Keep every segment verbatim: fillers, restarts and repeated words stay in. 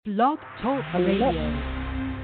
Blog Talk Hello. Radio.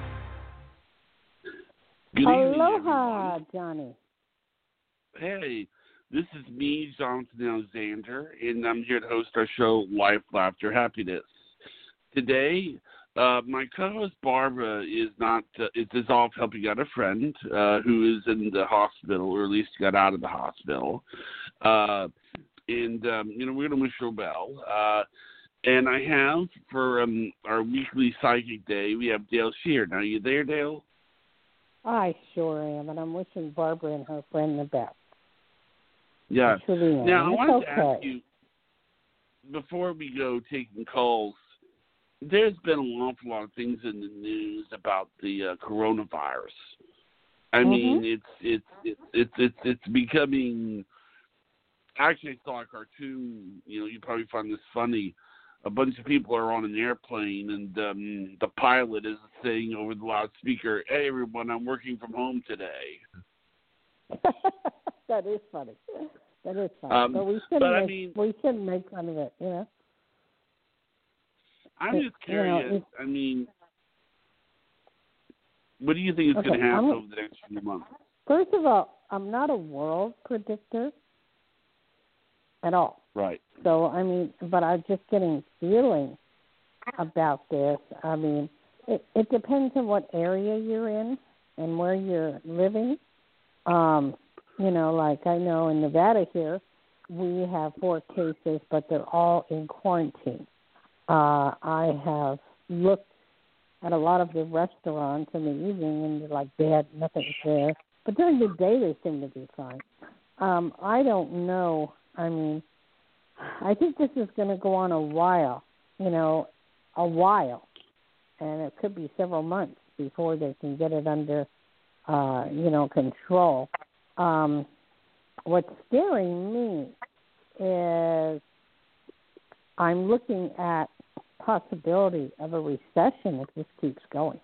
Good evening, Aloha, everyone. Johnny. Hey, this is me, Jonathan Alexander, and I'm here to host our show, Life, Laughter, Happiness. Today, uh, my co-host Barbara is not uh, is dissolved helping out a friend uh, who is in the hospital, or at least got out of the hospital. Uh, and um, you know, we're gonna wish her well. Uh, and I have for um, our weekly psychic day, we have Dale Shear. Now, are you there, Dale? I sure am, and I'm wishing Barbara and her friend the best. Yeah. I truly am. Now, I It's wanted okay. to ask you, before we go taking calls, there's been an awful lot of things in the news about the uh, coronavirus. I Mhm. mean, it's it's it's it's it's it's becoming. Actually, I saw a cartoon. You know, you probably find this funny. A bunch of people are on an airplane, and um, the pilot is saying over the loudspeaker, "Hey, everyone, I'm working from home today." That is funny. That is funny. Um, but we shouldn't but I make mean, we shouldn't make fun of it, you know. I'm It- just you know, curious. it- I mean, what do you think is Okay, going to happen I'm- over the next few months? First of all, I'm not a world predictor at all. Right. So I mean, but I'm just getting feeling about this. I mean, it, it depends on what area you're in and where you're living. Um, you know, like I know in Nevada here, we have four cases, but they're all in quarantine. Uh, I have looked at a lot of the restaurants in the evening, and they're like they had nothing there. But during the day, they seem to be fine. Um, I don't know. I mean, I think this is going to go on a while, you know, a while, and it could be several months before they can get it under, uh, you know, control. Um, what's scaring me is I'm looking at possibility of a recession if this keeps going.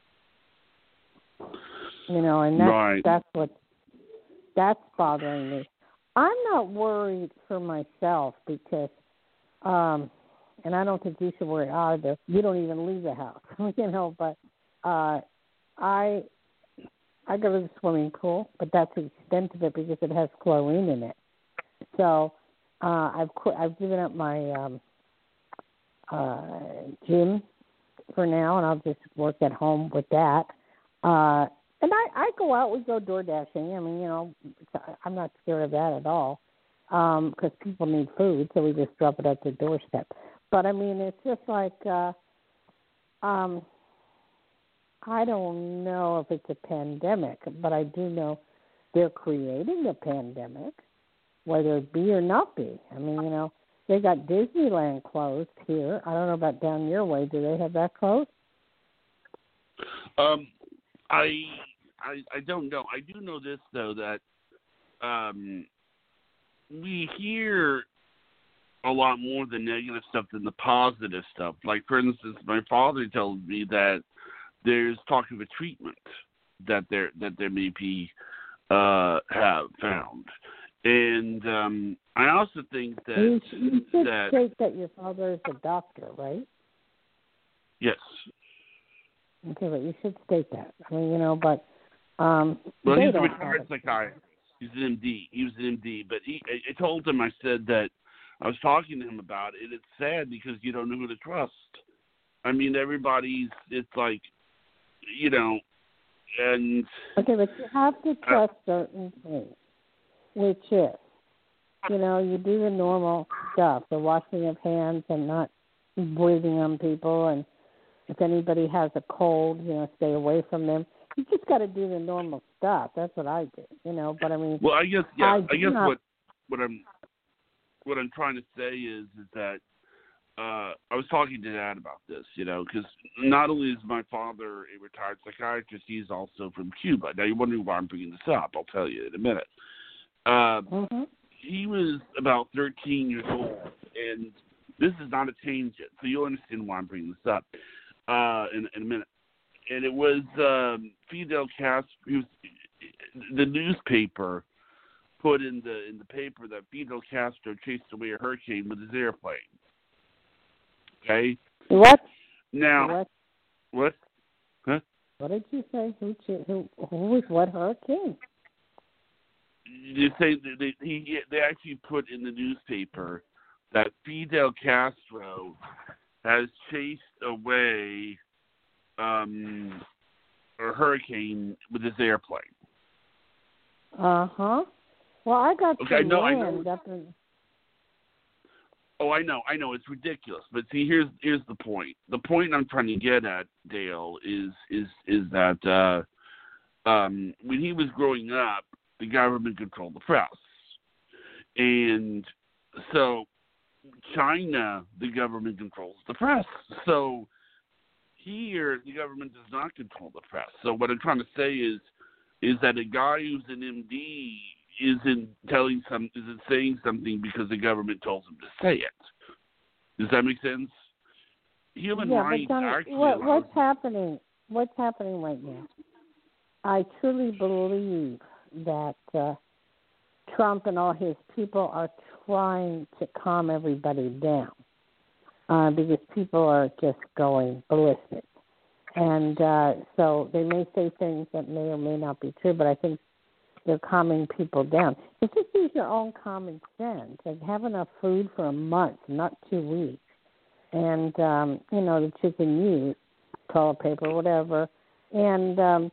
You know, and that's Right. that's what that's bothering me. I'm not worried for myself because, um, and I don't think you should worry either. You don't even leave the house, you know. But uh, I I go to the swimming pool, but that's the extent of it because it has chlorine in it. So uh, I've qu- I've given up my um, uh, gym for now, and I'll just work at home with that. Uh, and I, I go out. We go door dashing. I mean, you know, I'm not scared of that at all because um, people need food, so we just drop it at their doorstep. But I mean, it's just like uh, um, I don't know if it's a pandemic, but I do know they're creating a pandemic, whether it be or not be. I mean, you know, they got Disneyland closed here. I don't know about down your way. Do they have that closed? Um, I, I I don't know. I do know this though, that um, we hear a lot more of the negative stuff than the positive stuff. Like, for instance, my father told me that there's talk of a treatment that there that there may be uh, have found, and um, I also think that You, you should that state that your father is a doctor, right? yes. Okay, but you should state that. I mean, you know, but um, Well, they he's a don't have retired it. psychiatrist. He's an M D. He was an M D, but he, I, I told him, I said that I was talking to him about it. It's sad because you don't know who to trust. I mean, everybody's, it's like, you know, and... Okay, but you have to trust certain things, which is, you know, you do the normal stuff, the washing of hands and not breathing on people, and if anybody has a cold, you know, stay away from them. You just got to do the normal stuff. That's what I do, you know. But I mean, Well, I guess, yeah, I, I, guess not, what what I'm what I'm trying to say is is that uh, I was talking to Dad about this, you know, because not only is my father a retired psychiatrist, he's also from Cuba. Now, you're wondering why I'm bringing this up. I'll tell you in a minute. Uh, mm-hmm. He was about thirteen years old, and this is not a tangent, so you'll understand why I'm bringing this up uh, in, in a minute. And it was um, Fidel Castro. He was, the newspaper put in the in the paper that Fidel Castro chased away a hurricane with his airplane. Okay. What? Now, What? What? Huh? What did you say? Who who who was what hurricane? You say that they he, they actually put in the newspaper that Fidel Castro has chased away um, a hurricane with his airplane. Uh huh. Well, I got Okay, some no, land I know. up in. Oh, I know, I know, it's ridiculous. But see, here's here's the point. The point I'm trying to get at, Dale, is is is that uh, um, when he was growing up, the government controlled the press, and so China, the government controls the press. So here, the government does not control the press. So what I'm trying to say is, is that a guy who's an M D isn't telling some, isn't saying something because the government tells him to say it. Does that make sense? Human yeah, rights but Johnny, actually what, allows. what's happening? What's happening right now? I truly believe that uh, Trump and all his people are trying to calm everybody down uh, because people are just going ballistic. And uh, so they may say things that may or may not be true, but I think they're calming people down. It's just use your own common sense and have enough food for a month, not two weeks. And, um, you know, that you can use, toilet paper, whatever, and um,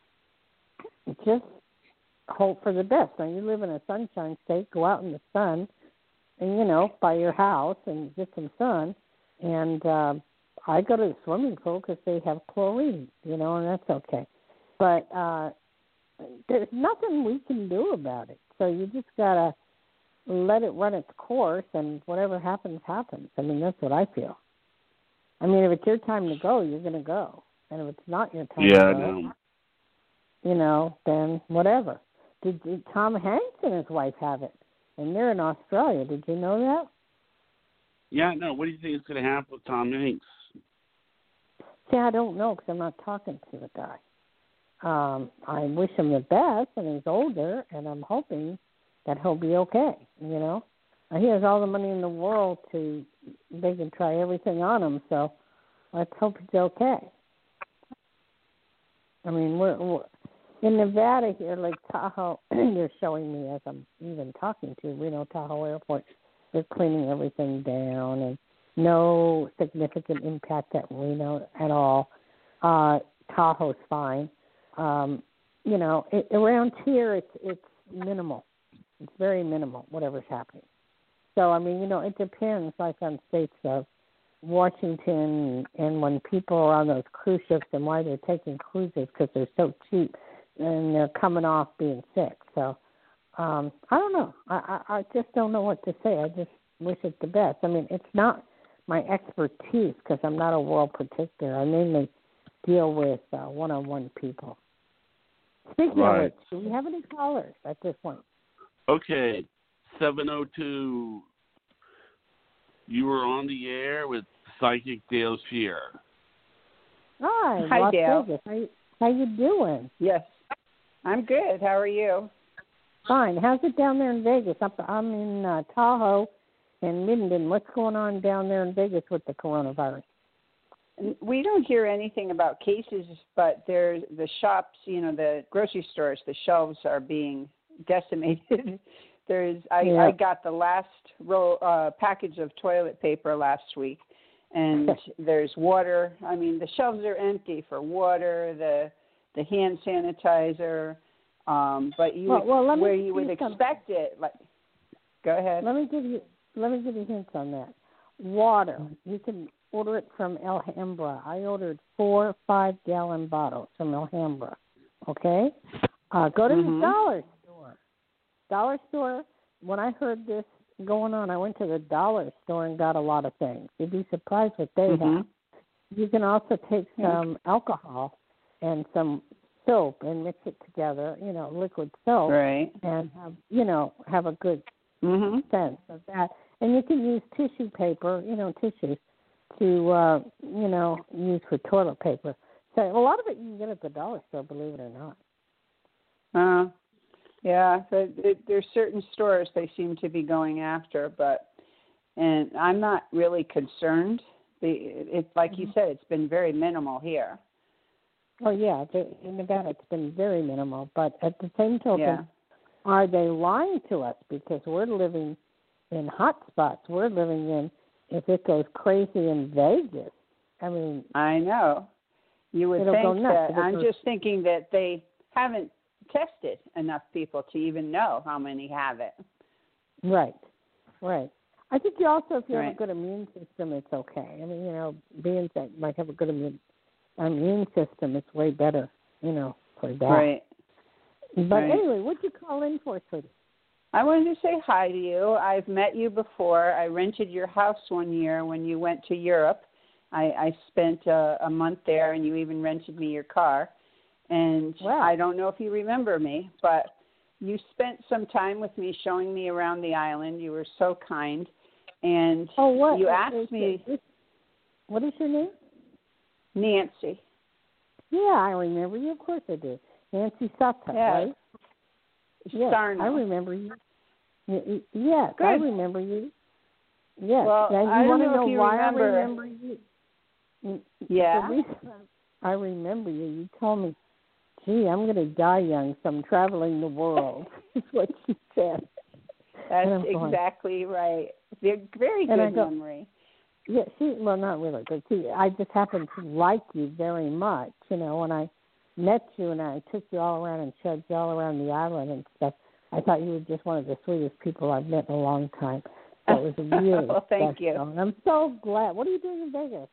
just hope for the best. Now, you live in a sunshine state, go out in the sun, and, you know, by your house and get some sun. And uh, I go to the swimming pool because they have chlorine, you know, and that's okay. But uh, there's nothing we can do about it. So you just got to let it run its course, and whatever happens, happens. I mean, that's what I feel. I mean, if it's your time to go, you're going to go. And if it's not your time Yeah, to go, I know. you know, then whatever. Did, did Tom Hanks and his wife have it? And they're in Australia. Did you know that? Yeah, no. What do you think is going to happen with Tom Hanks? See, I don't know because I'm not talking to the guy. Um, I wish him the best, and he's older, and I'm hoping that he'll be okay, you know. Uh, he has all the money in the world to, they can try everything on him, so let's hope he's okay. I mean, we're, we're in Nevada here, like Tahoe, you're showing me as I'm even talking to Reno Tahoe Airport, they're cleaning everything down, and no significant impact at Reno at all. Uh, Tahoe's fine. Um, you know, it, around here it's it's minimal. It's very minimal, whatever's happening. So, I mean, you know, it depends, like on states of Washington, and when people are on those cruise ships and why they're taking cruises because they're so cheap and they're coming off being sick. So, um, I don't know. I, I, I just don't know what to say. I just wish it the best. I mean, it's not my expertise because I'm not a world protector. I mainly deal with uh, one-on-one people. Speaking Right. of which, do we have any callers at this point? Okay, seven oh two. You were on the air with Psychic Dale Shear. Hi, Hi, Las Dale. Vegas. How you, how you doing? Yes, I'm good. How are you? Fine. How's it down there in Vegas? Up, I'm in uh, Tahoe and Minden. What's going on down there in Vegas with the coronavirus? We don't hear anything about cases, but there's the shops, you know, the grocery stores, the shelves are being decimated. There's, I, Yeah. I got the last roll uh, package of toilet paper last week, and there's water. I mean, the shelves are empty for water, the the hand sanitizer, um, but you Well, well, let me where give you would you some- expect it. Like, go ahead. Let me give you let me give you hints on that. Water. You can order it from Alhambra. I ordered four five gallon bottles from Alhambra. Okay? Uh, go to Mhm. the dollar store. Dollar store, when I heard this going on, I went to the dollar store and got a lot of things. You'd be surprised what they Mhm. have. You can also take some alcohol and some soap and mix it together, you know, liquid soap, Right. and have, you know, have a good Mhm. sense of that. And you can use tissue paper, you know, tissues to, uh, you know, use for toilet paper. So a lot of it you can get at the dollar store, believe it or not. Uh, yeah, but it, there's certain stores they seem to be going after, but and I'm not really concerned The it's like mm-hmm. you said, it's been very minimal here. Oh yeah, in Nevada it's been very minimal. But at the same token, yeah. are they lying to us? Because we're living in hot spots. We're living in, if it goes crazy in Vegas, I mean. I know. You would think that. I'm just thinking that they haven't tested enough people to even know how many have it. Right, right. I think you also, if you right. have a good immune system, it's okay. I mean, you know, being that might have a good immune immune system, it's way better, you know, for that. Right. But right. anyway, what'd you call in for, sweetie? I wanted to say hi to you. I've met you before. I rented your house one year when you went to Europe. I, I spent a, a month there, and you even rented me your car. And wow. I don't know if you remember me, but you spent some time with me showing me around the island. You were so kind. And oh, what? you asked is, me. Is, what is your name? Nancy. Yeah, I remember you. Of course I do. Nancy Sutta, yeah. right? Yes, Sarno. I remember you. Yes, Good. I remember you. Yes. Well, now, you I want don't to know know if you why remember. I remember you? Yeah. The reason I remember you, you told me, gee, I'm going to die young, so I'm traveling the world. That's what you said. That's exactly right. Very good go, memory. Yeah, see, well, not really, but see, I just happen to like you very much. You know, when I met you and I took you all around and showed you all around the island and stuff, I thought you were just one of the sweetest people I've met in a long time. So it was really well, thank special. you. And I'm so glad. What are you doing in Vegas?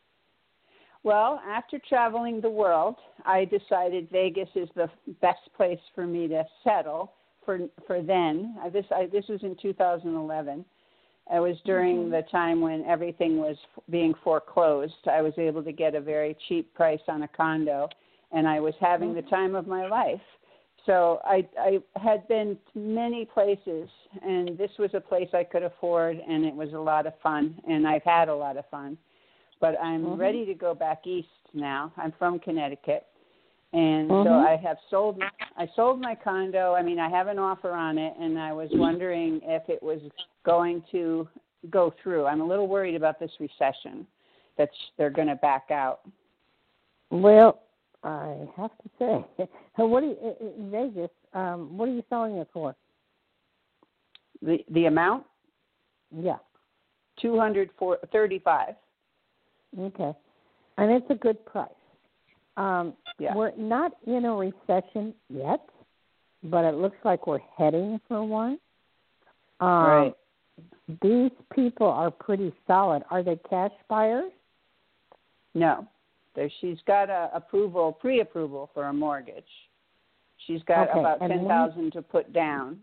Well, after traveling the world, I decided Vegas is the best place for me to settle for for then. This I, this was in two thousand eleven. It was during mm-hmm. the time when everything was being foreclosed. I was able to get a very cheap price on a condo, and I was having mm-hmm. the time of my life. So I, I had been to many places, and this was a place I could afford, and it was a lot of fun, and I've had a lot of fun. But I'm mm-hmm. ready to go back east now. I'm from Connecticut, and mm-hmm. so I have sold. I sold my condo. I mean, I have an offer on it, and I was wondering if it was going to go through. I'm a little worried about this recession, that they're going to back out. Well, I have to say, what do you, in Vegas? Um, what are you selling it for? The the amount? Yeah, two hundred thirty-five. Okay, and it's a good price. Um, yeah. We're not in a recession yet, but it looks like we're heading for one. Um, right. These people are pretty solid. Are they cash buyers? No. There, she's got a approval, pre-approval for a mortgage. She's got okay. about and ten thousand dollars to put down.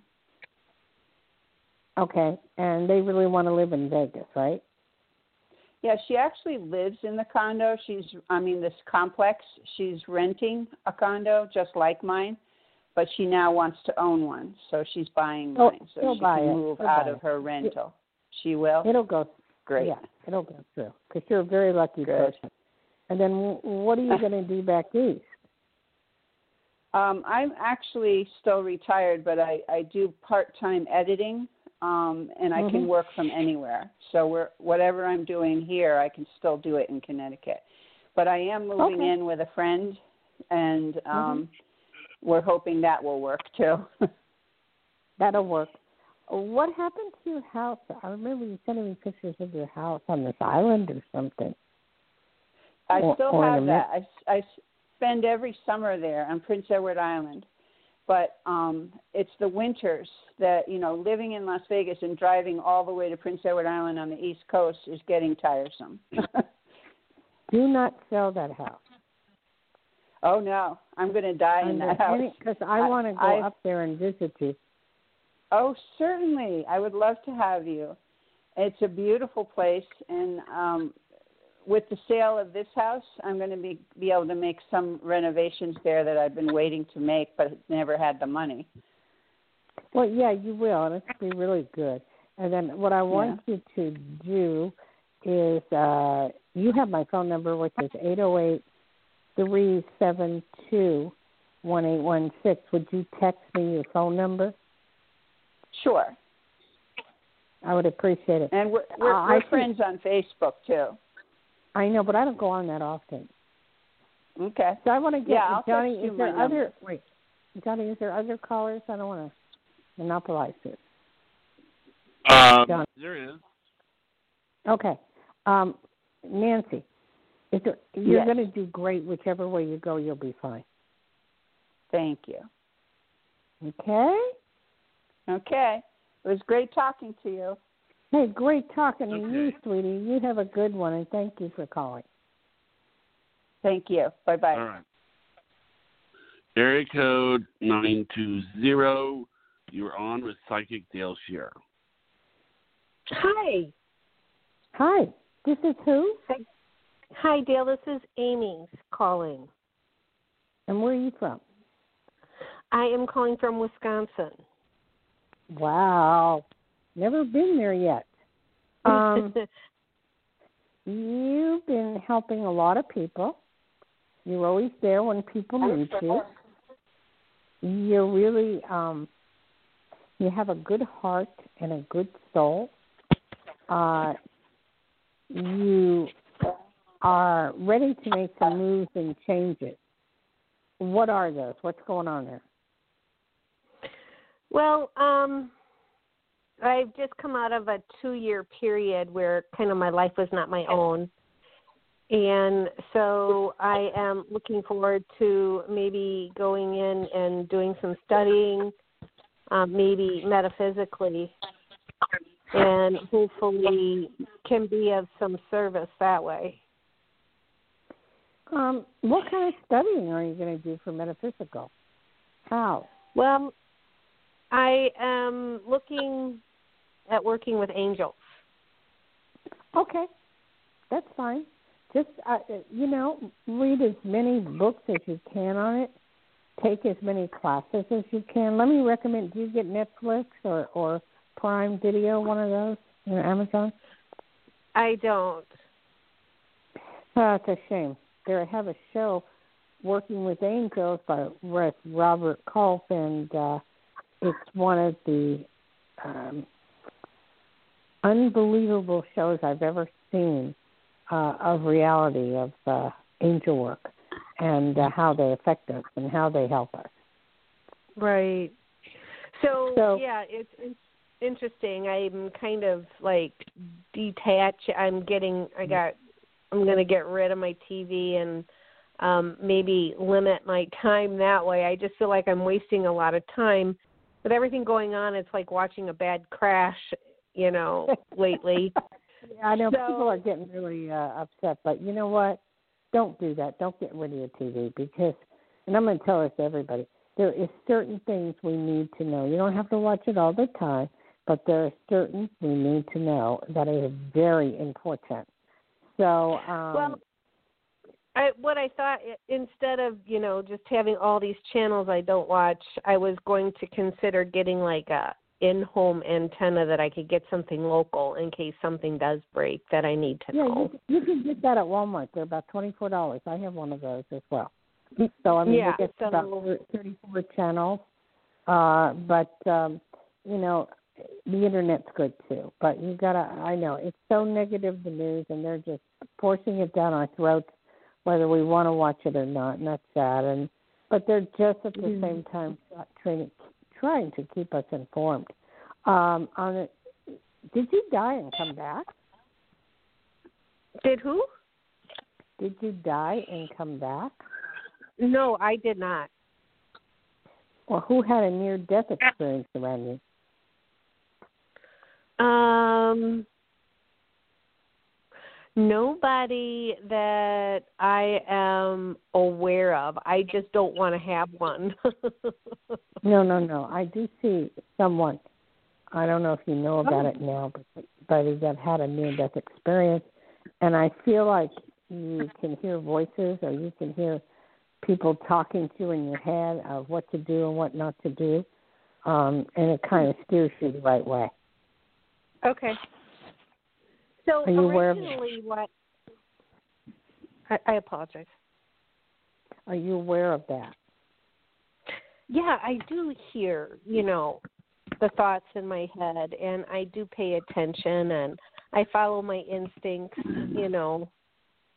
Okay, and they really want to live in Vegas, right? Yeah, she actually lives in the condo. She's, I mean, this complex. She's renting a condo just like mine, but she now wants to own one, so she's buying oh, mine, so she can it. move she'll out of her rental. It, she will? It'll go. Great. Yeah, it'll go through, because you're a very lucky Good. person. And then what are you going to do back east? Um, I'm actually still retired, but I, I do part-time editing, um, and I mm-hmm. can work from anywhere. So we're, whatever I'm doing here, I can still do it in Connecticut. But I am moving okay. in with a friend, and um, mm-hmm. we're hoping that will work too. That'll work. What happened to your house? I remember you sending me pictures of your house on this island or something. I or, still or have that. I, I spend every summer there on Prince Edward Island. But um, it's the winters that, you know, living in Las Vegas and driving all the way to Prince Edward Island on the East Coast is getting tiresome. Do not sell that house. Oh, no. I'm going to die in that house. Because I, I want to go I, up there and visit you. Oh, certainly. I would love to have you. It's a beautiful place, and um, with the sale of this house, I'm going to be, be able to make some renovations there that I've been waiting to make, but never had the money. Well, yeah, you will, and it'll be really good. And then what I want yeah. you to do is uh, you have my phone number, which is eight oh eight, three seven two, one eight one six. Would you text me your phone number? Sure. I would appreciate it. And we're, we're, uh, we're friends on Facebook, too. I know, but I don't go on that often. Okay. So I want to get Yeah, I'll Johnny. text you Is there my other number. wait, Johnny? Is there other callers? I don't want to monopolize this. Um, John. there is. Okay, um, Nancy, is there, you're Yes. going to do great whichever way you go. You'll be fine. Thank you. Okay. Okay. It was great talking to you. Hey, great talking to Okay. you, sweetie. You have a good one, and thank you for calling. Thank you. Bye-bye. All right. Area code nine two zero. You're on with Psychic Dale Shear. Hi. Hi, this is who? Hi, Dale. This is Amy calling. And where are you from? I am calling from Wisconsin. Wow. Never been there yet. Um, you've been helping a lot of people. You're always there when people need you. You're really, um, you have a good heart and a good soul. Uh, you are ready to make some moves and changes. What are those? What's going on there? Well, um, I've just come out of a two-year period where kind of my life was not my own. And so I am looking forward to maybe going in and doing some studying, um, maybe metaphysically, and hopefully can be of some service that way. Um, what kind of studying are you going to do for metaphysical? How? Well, I am looking at working with angels. Okay, that's fine. Just, uh, you know, read as many books as you can on it. Take as many classes as you can. Let me recommend, do you get Netflix or, or Prime Video, one of those, you know, Amazon? I don't. Oh, it's a shame. They have a show, Working with Angels, by Robert Kulf, and uh, it's one of the um, unbelievable shows I've ever seen uh, of reality of uh, angel work and uh, how they affect us and how they help us. Right. So, So yeah, it's, it's interesting. I'm kind of like detached. I'm getting, I got, I'm going to get rid of my T V and um, maybe limit my time that way. I just feel like I'm wasting a lot of time. With everything going on, it's like watching a bad crash, you know, lately. I know so, people are getting really uh, upset, but you know what? Don't do that. Don't get rid of your T V because, and I'm going to tell this to everybody, there is certain things we need to know. You don't have to watch it all the time, but there are certain we need to know that is very important. So, um, well, I, what I thought, instead of, you know, just having all these channels I don't watch, I was going to consider getting like a in-home antenna that I could get something local in case something does break that I need to yeah, know. you, you can get that at Walmart. They're about twenty-four dollars. I have one of those as well. So, I mean, yeah, you get so, about thirty-four channels. Uh, but, um, you know, the Internet's good, too. But you got to, I know, it's so negative, the news, and they're just forcing it down our throats whether we want to watch it or not, and that's sad. And, but they're just at the mm-hmm. same time trying, trying to keep us informed. Um, on it, did you die and come back? Did who? Did you die and come back? No, I did not. Or who had a near-death experience around you? Um, nobody that I am aware of. I just don't want to have one. no, no, no. I do see someone. I don't know if you know about oh. it now, but but that had a near-death experience, and I feel like you can hear voices or you can hear people talking to you in your head of what to do and what not to do, um, and it kind of steers you the right way. Okay. So Are you originally what I, I apologize. Are you aware of that? Yeah, I do hear, you know, the thoughts in my head, and I do pay attention, and I follow my instincts, you know.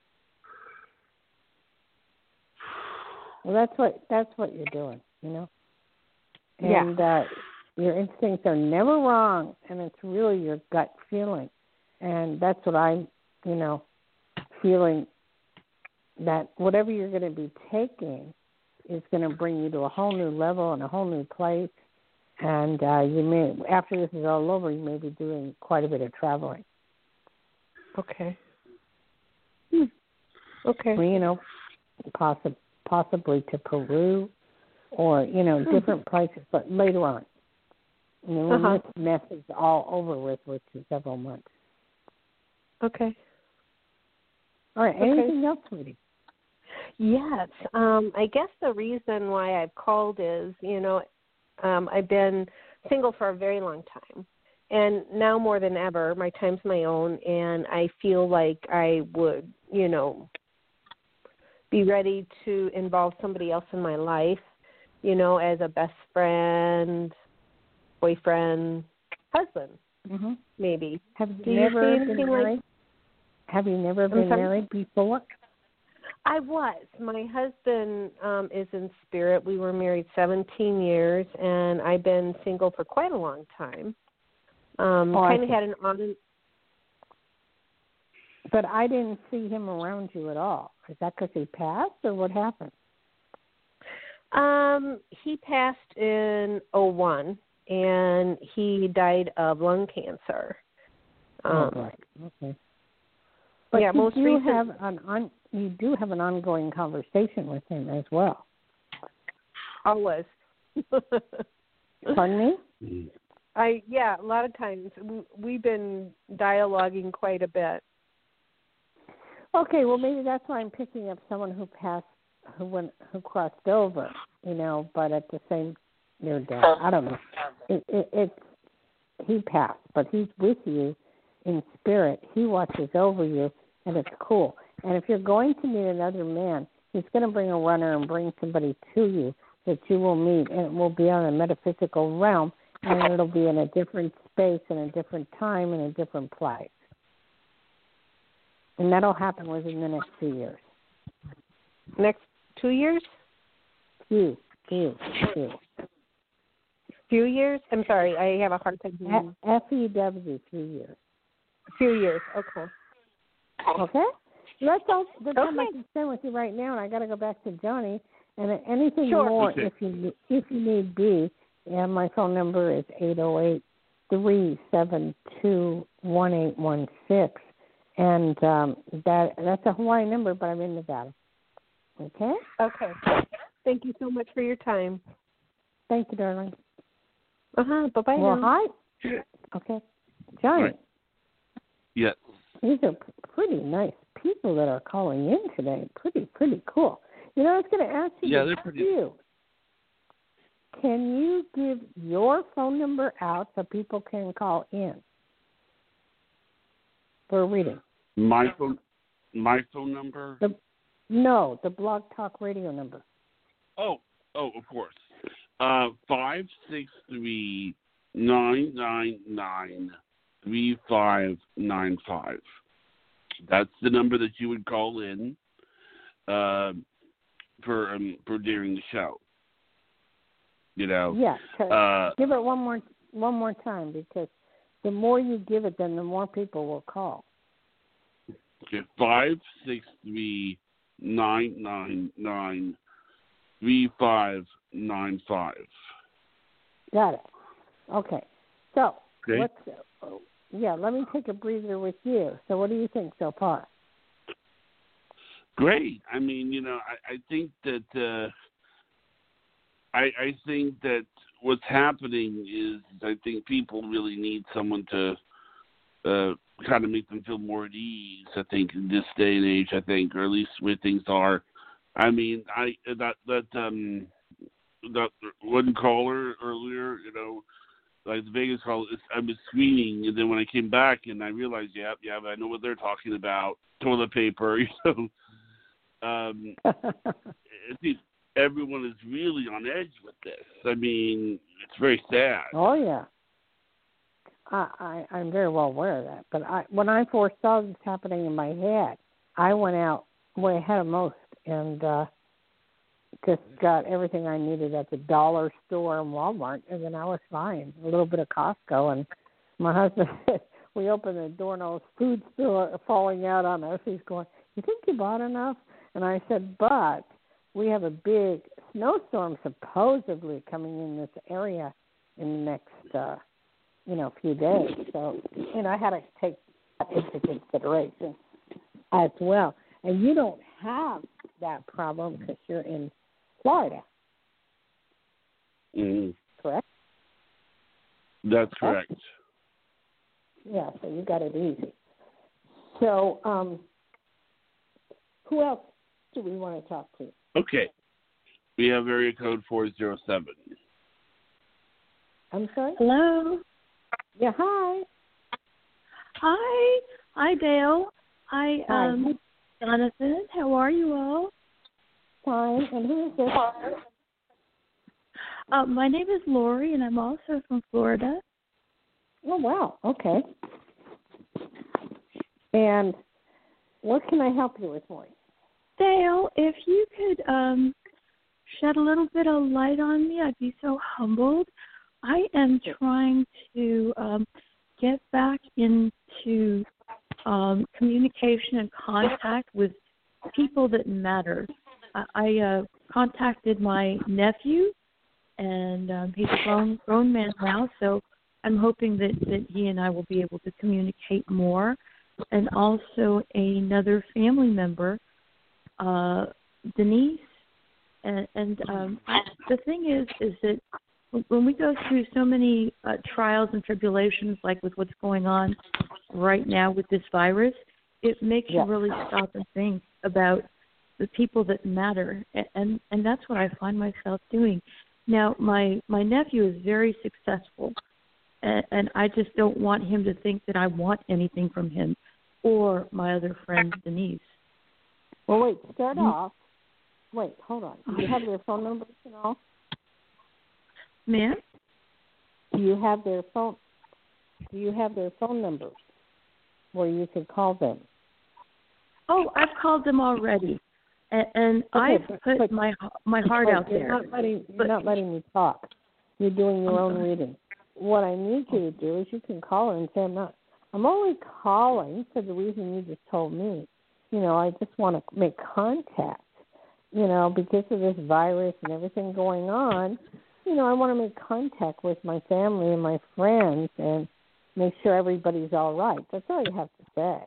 Well, that's what that's what you're doing, you know. Yeah. And uh, your instincts are never wrong, and it's really your gut feeling, and that's what I'm, you know, feeling. That whatever you're going to be taking is going to bring you to a whole new level and a whole new place. And uh, you may, after this is all over, you may be doing quite a bit of traveling. Okay. Hmm. Okay. Well, you know, possi- possibly to Peru or, you know, Hmm. different places, but later on. I mean, when Uh-huh. this mess is all over with, which is several months. Okay. All right, Okay. anything else, sweetie? Yes. Um, I guess the reason why I've called is, you know, um, I've been single for a very long time. And now more than ever, my time's my own, and I feel like I would, you know, be ready to involve somebody else in my life, you know, as a best friend, boyfriend, husband, Mm-hmm. maybe. Have you Do you never see been anything married? like? Have you never I'm been sorry? married before? I was. My husband um, is in spirit. We were married seventeen years, and I've been single for quite a long time. Um, Oh, I kind of see. had an on. But I didn't see him around you at all. Is that because he passed, or what happened? Um, he passed in oh one, and he died of lung cancer. Um, oh, right. Okay. But yeah, you most do recent. have an on, you do have an ongoing conversation with him as well. Always. Pardon me? I yeah, a lot of times we, we've been dialoguing quite a bit. Okay, well maybe that's why I'm picking up someone who passed, who went, who crossed over, you know, but at the same near death. I don't know. It, it, it's he passed, but he's with you in spirit. He watches over you, and it's cool. And if you're going to meet another man, he's going to bring a runner and bring somebody to you that you will meet, and it will be on a metaphysical realm, and it'll be in a different space, in a different time, in a different place. And that'll happen within the next two years. Next two years? Few, few, few. Few years? I'm sorry, I have a hard time hearing. F E W, few years. A few years, okay. Okay? That's all the time I Okay. can spend with you right now, and I got to go back to Johnny. And anything Sure. more, Okay. if you if you need be, and my phone number is eight zero eight, three seven two, one eight one six. And um, that that's a Hawaii number, but I'm in Nevada. Okay? Okay. Thank you so much for your time. Thank you, darling. Uh-huh. Bye-bye Well, now. hi. Okay. Johnny, Right. Yes. these are pretty nice people that are calling in today. Pretty, pretty cool. You know, I was going to ask you Yeah, to they're pretty- you. Can you give your phone number out so people can call in for a reading? My phone, my phone number. The No, the Blog Talk Radio number. Oh, oh, of course. Uh, five six three nine nine nine three five nine five. That's the number that you would call in uh, for um, for during the show. You know. Yeah, t- Uh, give it one more one more time, because the more you give it, then the more people will call. okay, five six three nine nine nine three five nine five. Got it. Okay. So Okay. let's. Uh, yeah, let me take a breather with you. So, what do you think so far? Great. I mean, you know, I, I think that uh, I, I think that what's happening is I think people really need someone to uh, kind of make them feel more at ease. I think in this day and age, I think, or at least where things are. I mean, I that that um that one caller earlier, you know, like the Vegas call, I was screening, and then when I came back and I realized, yeah, yeah, I know what they're talking about, toilet paper, you know. Um, it seems everyone is really on edge with this. I mean, it's very sad. Oh yeah, I, I I'm very well aware of that. But I, when I first saw this happening in my head, I went out way ahead of most, and uh, just got everything I needed at the dollar store and Walmart, and then I was fine. A little bit of Costco, and my husband said, we opened the door and all this food still falling out on us. He's going, you think you bought enough? And I said, but we have a big snowstorm supposedly coming in this area in the next, uh, you know, few days. So, you know, I had to take that into consideration as well. And you don't have that problem because you're in Florida. Mm. Correct? That's correct. Yeah, so you got it easy. So, um, who else do we want to talk to? Okay. We have area code four zero seven. I'm sorry? Hello. Yeah, hi. Hi. Hi, Dale. Hi, Hi. um, Jonathan. How are you all? Fine. And who is this? Uh, my name is Lori, and I'm also from Florida. Oh, wow. Okay. And what can I help you with, Lori? Dale, if you could um, shed a little bit of light on me, I'd be so humbled. I am trying to um, get back into um, communication and contact with people that matter. I, I uh, contacted my nephew, and um, he's a grown, grown man now, so I'm hoping that, that he and I will be able to communicate more. And also another family member, uh, Denise. And, and um, the thing is, is that when we go through so many uh, trials and tribulations, like with what's going on right now with this virus, it makes yeah. you really stop and think about the people that matter. And, and, and that's what I find myself doing. Now, my, my nephew is very successful. And I just don't want him to think that I want anything from him or my other friend, Denise. Well, wait, start Mm-hmm. off. Wait, hold on. Do you have their phone numbers and all? Ma'am? Do you have their phone? Do you have their phone numbers where you could call them? Oh, I've called them already, and, and Okay, I've but, put but, my my heart but out you're there. Not letting, you're but, not letting me talk. You're doing your I'm own sorry. reading. What I need you to do is you can call her and say, I'm not. I'm only calling for the reason you just told me. You know, I just want to make contact. You know, because of this virus and everything going on, you know, I want to make contact with my family and my friends and make sure everybody's all right. That's all you have to say.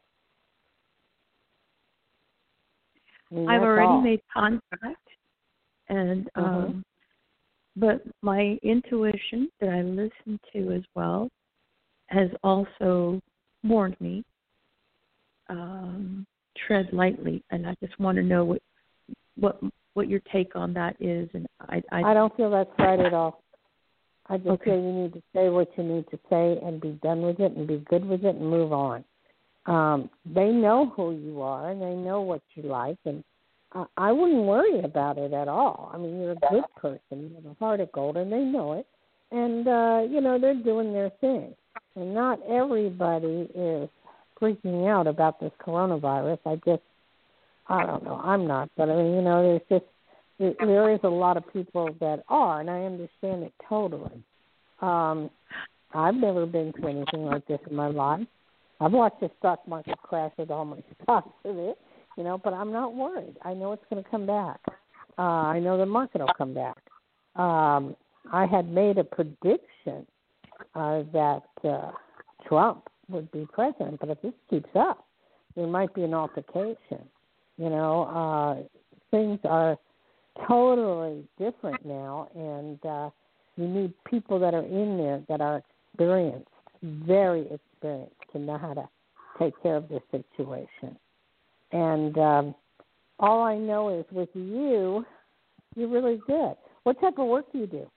I mean, I've that's already all. made contact, and Mm-hmm. um, but my intuition that I listen to as well has also warned me, um, tread lightly, and I just want to know what what what your take on that is. And I I, I don't feel that's right at all. I just Okay. feel you need to say what you need to say and be done with it and be good with it and move on. Um, they know who you are and they know what you like, and uh, I wouldn't worry about it at all. I mean, you're a good person. You have a heart of gold, and they know it. And, uh, you know, they're doing their thing. And not everybody is freaking out about this coronavirus. I just, I don't know. I'm not. But, I mean, you know, there's just, there, there is a lot of people that are, and I understand it totally. Um, I've never been through anything like this in my life. I've watched the stock market crash with all my stocks in it, you know, but I'm not worried. I know it's going to come back. Uh, I know the market will come back. Um, I had made a prediction uh, that uh, Trump would be president, but if this keeps up, there might be an altercation. You know, uh, things are totally different now, and uh, you need people that are in there that are experienced, very experienced, to know how to take care of this situation. And um, all I know is with you, you're really good. What type of work do you do?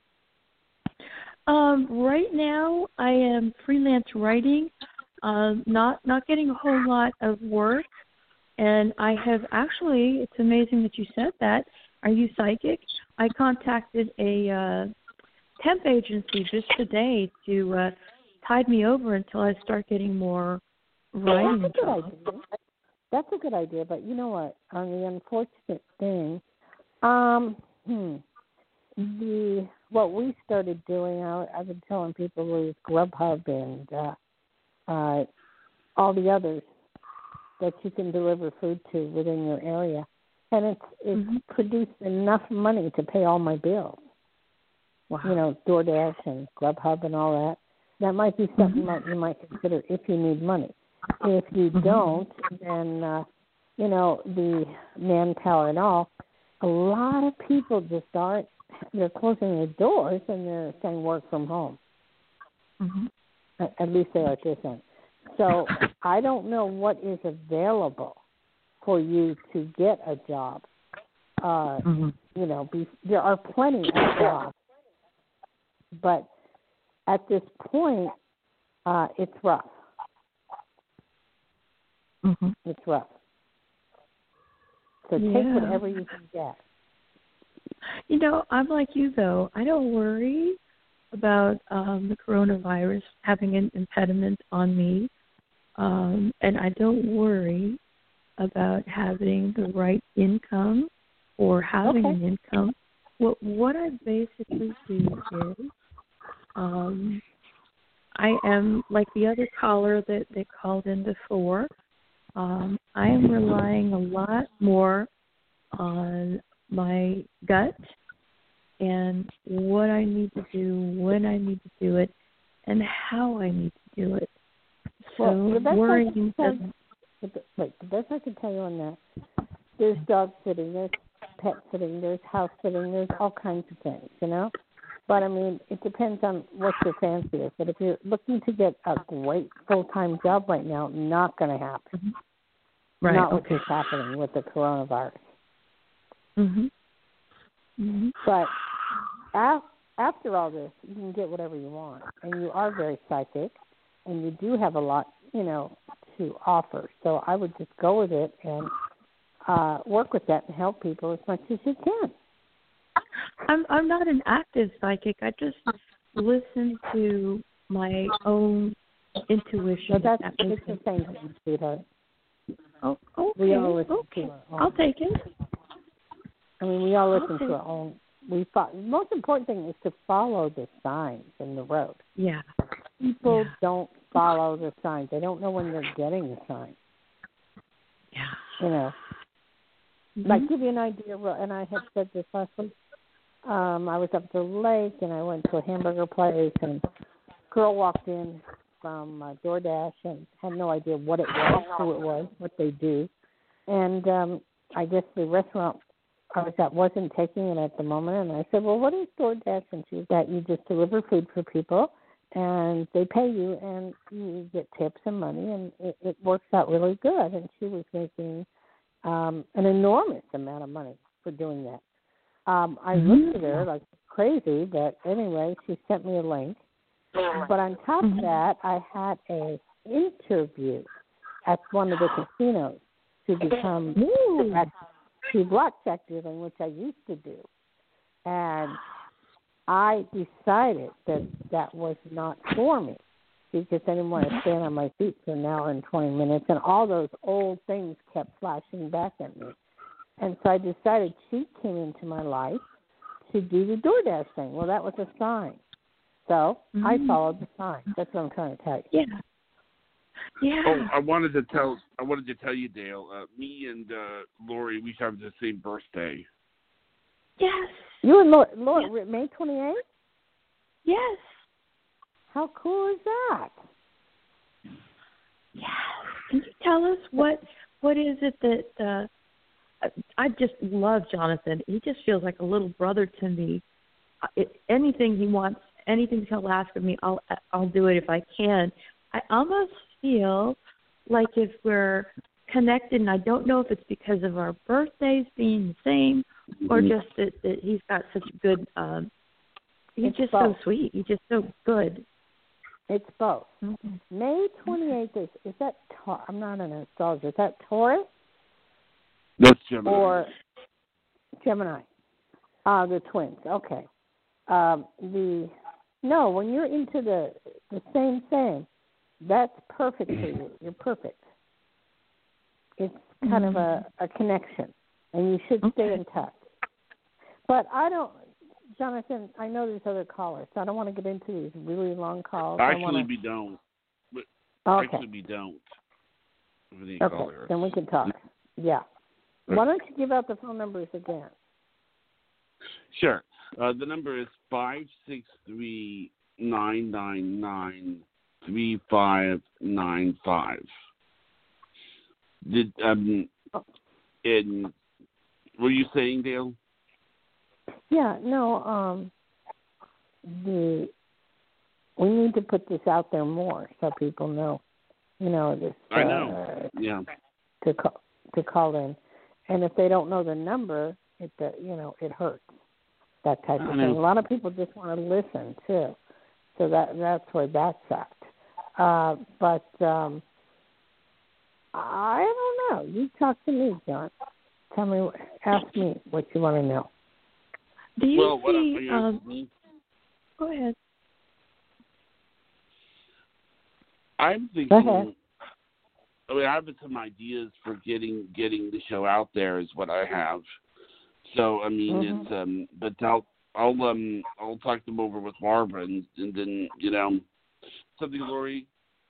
Um, right now, I am freelance writing, um, not not getting a whole lot of work, and I have actually. It's amazing that you said that. Are you psychic? I contacted a uh, temp agency just today to uh, tide me over until I start getting more writing That's a good jobs. idea. That's a good idea, but you know what? On the unfortunate thing, Um, hmm. The what we started doing, I, I've been telling people was Grubhub and uh, uh, all the others that you can deliver food to within your area, and it's it's mm-hmm. produced enough money to pay all my bills. Wow. You know, DoorDash and Grubhub and all that. That might be something mm-hmm. that you might consider if you need money. If you mm-hmm. don't, then uh, you know the manpower and all. A lot of people just aren't. They're closing their doors and they're saying work from home. Mm-hmm. At, at least they are at this end. So I don't know what is available for you to get a job. Uh, mm-hmm. You know, be, there are plenty of jobs, but at this point, uh, it's rough. Mm-hmm. It's rough. So yeah. take whatever you can get. You know, I'm like you, though. I don't worry about um, the coronavirus having an impediment on me, um, and I don't worry about having the right income or having okay. an income. What, what I basically do is um, I am, like the other caller that, that called in before, um, I am relying a lot more on my gut and what I need to do, when I need to do it, and how I need to do it. So well, the best worrying I can tell, wait, the best I can tell you on that, there's dog sitting, there's pet sitting, there's house sitting, there's all kinds of things, you know? But, I mean, it depends on what your fancy is. But if you're looking to get a great full-time job right now, not going to happen. Mm-hmm. Right. Not okay. what's happening with the coronavirus. Mhm. Mhm. But af- after all this, you can get whatever you want, and you are very psychic, and you do have a lot, you know, to offer. So I would just go with it and uh, work with that and help people as much as you can. I'm I'm not an active psychic. I just listen to my own intuition. So that's that it's the same thing, sweetheart. Oh, okay. We all listen okay. to our own. I'll take it. I mean, we all listen okay. to our own. We fo- the most important thing is to follow the signs in the road. Yeah. People yeah. don't follow the signs. They don't know when they're getting the signs. Yeah. You know. Mm-hmm. Like, give you an idea, and I had said this last week. Um, I was up the lake, and I went to a hamburger place, and a girl walked in from uh, DoorDash and had no idea what it was, who it was, what they do. And um, I guess the restaurant I was at wasn't taking it at the moment, and I said, well, what is DoorDash? And she said that you just deliver food for people, and they pay you, and you get tips and money, and it, it works out really good. And she was making um, an enormous amount of money for doing that. Um, I mm-hmm. looked at her like crazy, but anyway, she sent me a link. But on top mm-hmm. of that, I had a interview at one of the casinos to become to blackjack dealing, which I used to do. And I decided that that was not for me because I didn't want to stand on my feet for an hour and twenty minutes, and all those old things kept flashing back at me. And so I decided she came into my life to do the DoorDash thing. Well, that was a sign. So mm-hmm. I followed the sign. That's what I'm trying to tell you. Yeah. Yeah. Oh, I wanted to tell. I wanted to tell you, Dale. Uh, me and uh, Lori, we have the same birthday. Yes. You and Lori, Lori yes. May twenty-eighth? Yes. How cool is that? Yes. Can you tell us what what is it that uh, I just love Jonathan. He just feels like a little brother to me. It, anything he wants, anything he'll ask of me, I'll I'll do it if I can. I almost feel like if we're connected, and I don't know if it's because of our birthdays being the same, or just that, that he's got such good. Um, he's it's just both. so sweet. He's just so good. It's both. Mm-hmm. May twenty-eighth is is that? Tar- I'm not an astrologer. Is that Taurus? That's Gemini. Or Gemini. Ah, uh, the twins. Okay. Um, the no, when you're into the the same thing, that's perfect for you. You're perfect. It's kind mm-hmm. of a, a connection, and you should okay. stay in touch. But I don't, Jonathan, I know there's other callers, so I don't want to get into these really long calls. Actually, I wanna... we don't. But okay. Actually, we don't. The okay, caller. then we can talk. Yeah. Why don't you give out the phone numbers again? Sure. Uh, the number is five six three nine nine nine three five nine five. Did um, and what were you saying, Dale? Yeah, no. Um, the we need to put this out there more so people know. You know this. I know. Uh, yeah. To call to call in, and if they don't know the number, it uh, you know it hurts. That type of I thing. know. A lot of people just want to listen too, so that that's where that's at. Uh, but um, I don't know. You talk to me, John. Tell me, ask me what you want to know. Do you well, what see? are Um, you go ahead. I'm thinking. Go ahead. I mean, I have some ideas for getting getting the show out there. Is what I have. So I mean, Mm-hmm. it's um, but I'll I'll um I'll talk them over with Barbara, and, and then you know something, Lori.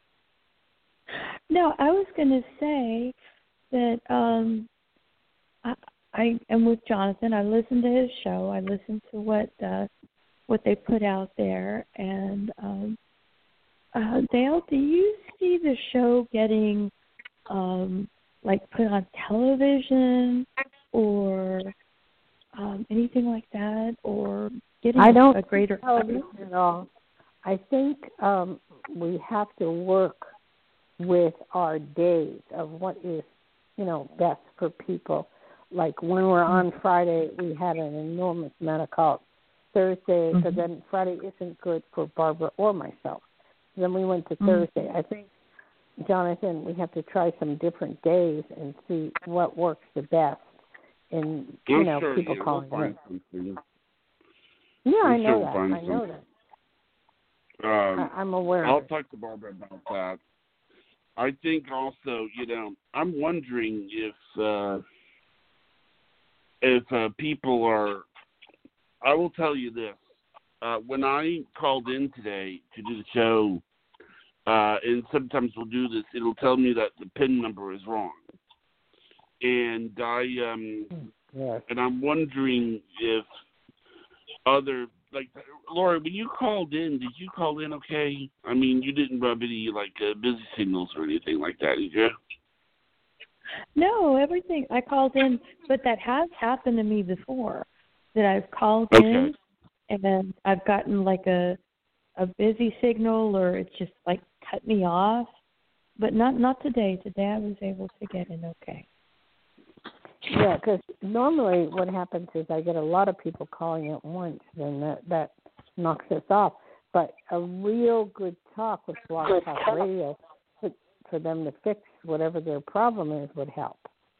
No, I was going to say that um, I, I am with Jonathan. I listened to his show. I listened to what uh, what they put out there, and um, uh, Dale, do you see the show getting um, like put on television or um, anything like that, or getting I don't a greater television at all. I think um, we have to work with our days of what is, you know, best for people. Like when we're on Friday, we had an enormous amount of calls. Thursday, so Mm-hmm. then Friday isn't good for Barbara or myself. Then we went to Mm-hmm. Thursday. I think, Jonathan, we have to try some different days and see what works the best. And, you I'm know, sure, people yeah, calling we'll find in. something. Yeah, I'm I know sure we'll that. find I know something. that. Um, I, I'm aware I'll of it. talk to Barbara about that. I think also, you know, I'm wondering if uh, if uh, people are. I will tell you this: uh, when I called in today to do the show, uh, and sometimes we'll do this, it'll tell me that the PIN number is wrong, and I um, Yes. and I'm wondering if other. Like, Laura, when you called in, did you call in okay? I mean, you didn't rub any, like, uh, busy signals or anything like that, did you? No, everything. I called in, but that has happened to me before, that I've called Okay. in and I've gotten, like, a a busy signal or it's just, like, cut me off. But not, not today. Today I was able to get in okay. Yeah, because normally what happens is I get a lot of people calling at once, and that, that knocks us off. But a real good talk with Blog Talk Radio for, for them to fix whatever their problem is would help.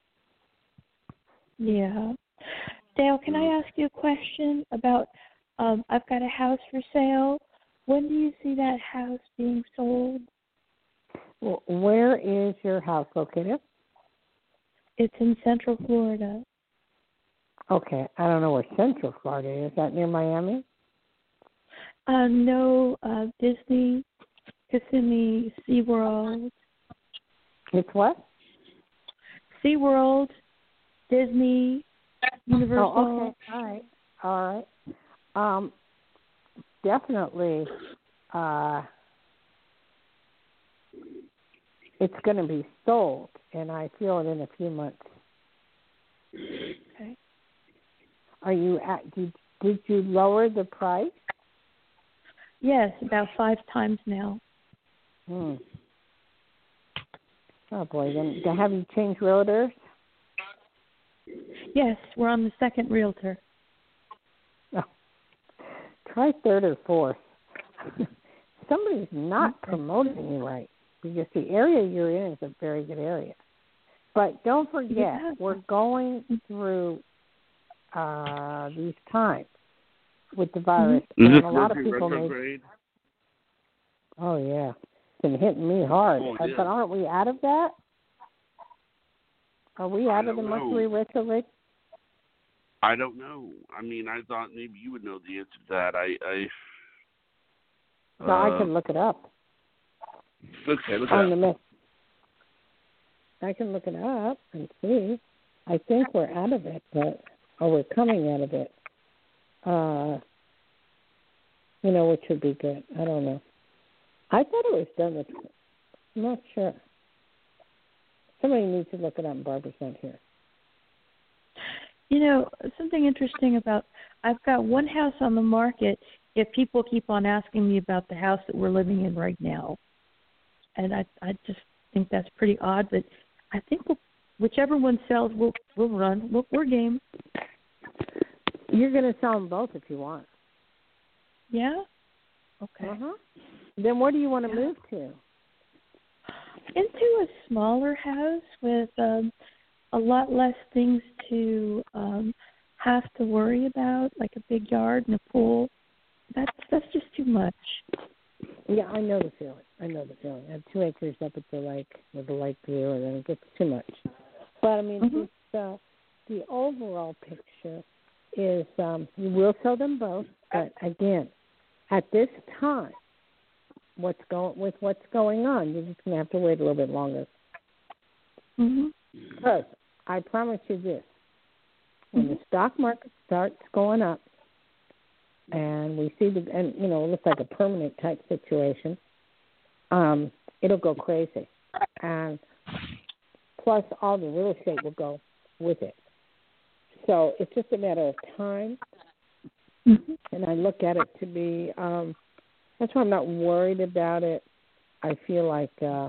Yeah. Dale, can I ask you a question about, um, I've got a house for sale. When do you see that house being sold? Well, where is your house located? It's in Central Florida. Okay, I don't know where Central Florida is. Is that near Miami? Uh, no, uh, Disney, Kissimmee, SeaWorld. It's what? SeaWorld, Disney, Universal. Oh, okay. All right. All right. Um, definitely, uh, it's going to be sold, and I feel it in a few months. Okay. Are you at? Did, did you lower the price? Yes, about five times now. Hmm. Oh boy, then have you changed realtors? Yes, we're on the second realtor. Oh. Try third or fourth. Somebody's not promoting you right, because the area you're in is a very good area. But don't forget, Yeah. we're going through uh, these times with the virus, Is and this a lot of Mercury people may. retrograde? Oh yeah, it's been hitting me hard. Oh, Uh, yeah. But aren't we out of that? Are we out I of the don't know. Mercury retrograde? I don't know. I mean, I thought maybe you would know the answer to that. I, I So uh, I can look it up. Okay, look on it up. The I can look it up and see. I think we're out of it, but or we're coming out of it. Uh, you know, which would be good. I don't know. I thought it was done with. I'm not sure. Somebody needs to look it up. Barbara's not here. You know, something interesting about, I've got one house on the market, yet people keep on asking me about the house that we're living in right now. And I I just think that's pretty odd, but I think we'll, whichever one sells, we'll, we'll run. We'll, we're game. You're going to sell them both if you want. Yeah? Okay. Uh-huh. Then where do you want to yeah. move to? Into a smaller house with um, a lot less things to um, have to worry about, like a big yard and a pool. That's that's just too much. Yeah, I know the feeling. I know the feeling. I have two acres up at the lake with a lake view, and then it gets too much. But, I mean, mm-hmm. it's, uh, the overall picture is um, you will sell them both, but, again, at this time, what's going with what's going on, you're just going to have to wait a little bit longer. Mm-hmm. Because I promise you this, when mm-hmm. the stock market starts going up, and we see the, and you know, it looks like a permanent type situation, um, it'll go crazy. And plus all the real estate will go with it. So it's just a matter of time. Mm-hmm. And I look at it to be, um, that's why I'm not worried about it. I feel like uh,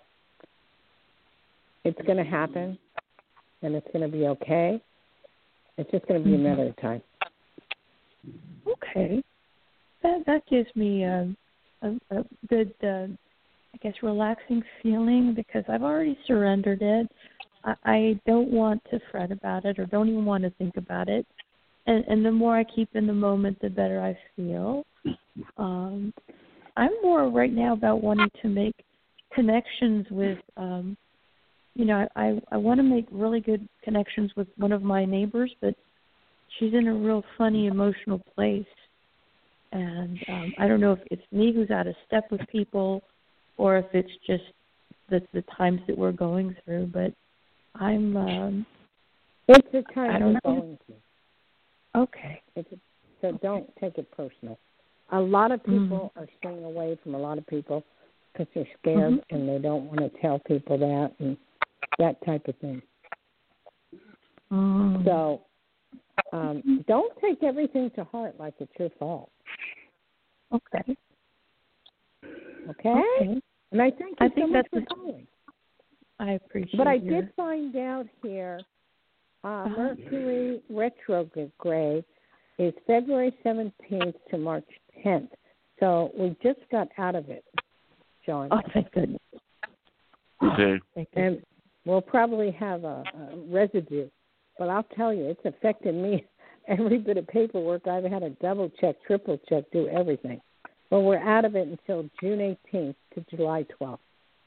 it's going to happen, and it's going to be okay. It's just going to be mm-hmm. a matter of time. Okay, that that gives me a, a, a good, uh, I guess, relaxing feeling because I've already surrendered it. I, I don't want to fret about it or don't even want to think about it. And, and the more I keep in the moment, the better I feel. Um, I'm more right now about wanting to make connections with, um, you know, I, I want to make really good connections with one of my neighbors, but she's in a real funny, emotional place. And um, I don't know if it's me who's out of step with people or if it's just the, the times that we're going through. But I'm... Um, it's the time I don't we're know. going through. Okay. It's a, so don't take it personal. A lot of people mm-hmm. are staying away from a lot of people because they're scared mm-hmm. and they don't want to tell people that and that type of thing. Mm-hmm. So... Um, don't take everything to heart like it's your fault. Okay. Okay? Okay. And I thank you I think so much that's for calling. I appreciate it. But I your... did find out here uh, uh-huh. Mercury retrograde is February seventeenth to March tenth. So we just got out of it, John. Oh, thank goodness. Okay. Thank and we'll probably have a, a residue. But I'll tell you, it's affected me. Every bit of paperwork, I've had to double check, triple check, do everything. But we're out of it until June eighteenth to July twelfth.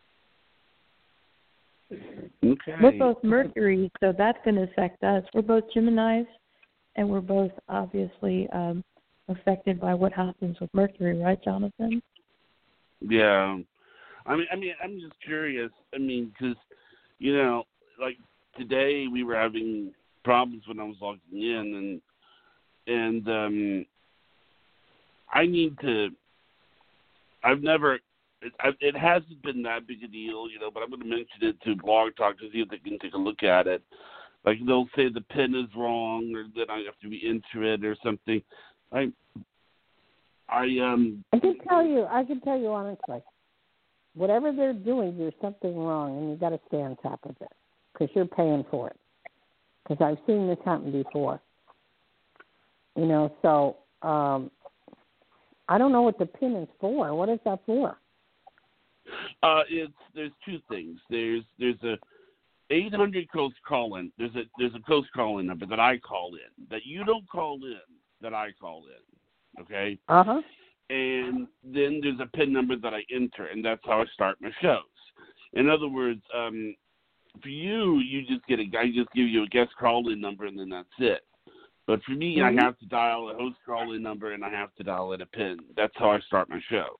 Okay. We're both Mercury, so that's going to affect us. We're both Geminis, and we're both obviously um, affected by what happens with Mercury, right, Jonathan? Yeah. I mean, I mean, I'm just curious. I mean, because, you know, like today we were having problems when I was logging in, and and um, I need to. I've never. It, it hasn't been that big a deal, you know. But I'm going to mention it to Blog Talk to see if they can take a look at it. Like they'll say the pin is wrong, or that I have to re-enter it, or something. I. I um. I can tell you. I can tell you honestly. Whatever they're doing, there's something wrong, and you've got to stay on top of it because you're paying for it. Because I've seen this happen before. You know, so um, I don't know what the pin is for. What is that for? Uh, it's there's two things. There's there's a eight hundred coast call in. There's a there's a coast call in number that I call in that you don't call in that I call in. Okay. Uh huh. And then there's a pin number that I enter, and that's how I start my shows. In other words, um, for you, you just get a guy just give you a guest call in number, and then that's it. But for me, Mm-hmm. I have to dial a host call-in number and I have to dial in a pin. That's how I start my show.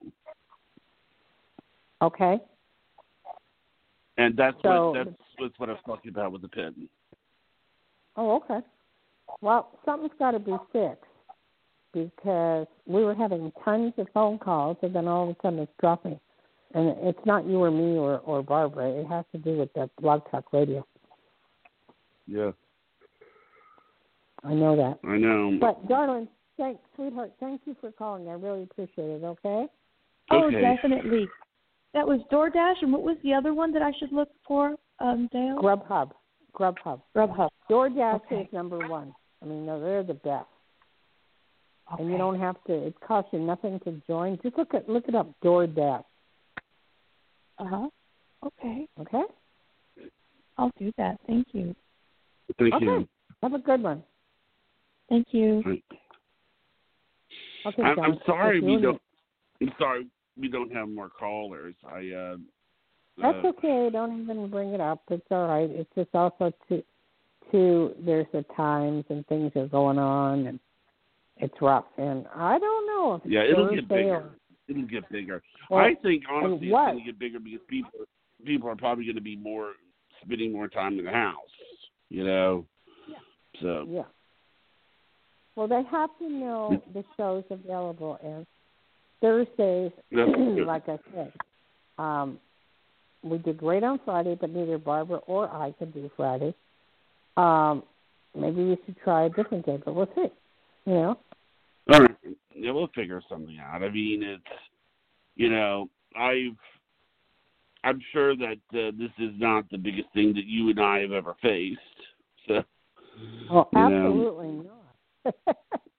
Okay. And that's So, what that's, that's what I was talking about with the pin. Oh, okay. Well, something's got to be fixed because we were having tons of phone calls, and then all of a sudden it's dropping. And it's not you or me or, or Barbara. It has to do with the Blog Talk Radio. Yeah. I know that. I know. But, darling, thanks, sweetheart, thank you for calling. I really appreciate it, okay? Oh, Okay. definitely. That was DoorDash, and what was the other one that I should look for, um, Dale? Grubhub. Grubhub. Grubhub. DoorDash Okay. is number one. I mean, no, they're the best. Okay. And you don't have to, it costs you nothing to join. Just look at look it up, DoorDash. Uh-huh. Okay. Okay? I'll do that. Thank you. Thank okay. you. Have a good one. Thank you. Okay, I'm, John. I'm sorry If we you- don't. I'm sorry we don't have more callers. I. Uh, That's uh, okay. Don't even bring it up. It's all right. It's just also to, to there's the times and things are going on and it's rough. And I don't know if it's Yeah, it'll Thursday get bigger. or, It'll get bigger. Well, I think honestly it it's was. going to get bigger because people people are probably going to be more spending more time in the house. You know. Yeah. So. Yeah. Well, they have to know the show's available and Thursdays, That's good. like I said. Um, we did great on Friday, but neither Barbara or I could do Friday. Um, maybe we should try a different day, but we'll see. You know? All right. Yeah, we'll figure something out. I mean, it's, you know, I've, I'm sure that uh, this is not the biggest thing that you and I have ever faced. So, Oh, you know. absolutely not.